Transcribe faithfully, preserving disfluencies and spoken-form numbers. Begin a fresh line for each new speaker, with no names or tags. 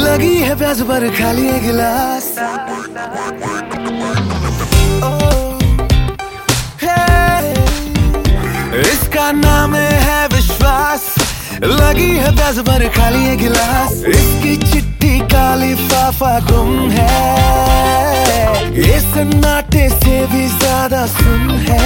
लगी है प्यास पर खाली है गिलास। इसका नाम है विश्वास, लगी है प्यास पर खाली है गिलास। इसकी चिट्ठी का लिफाफा गुम है, ये सन्नाटे से भी ज्यादा सुन है।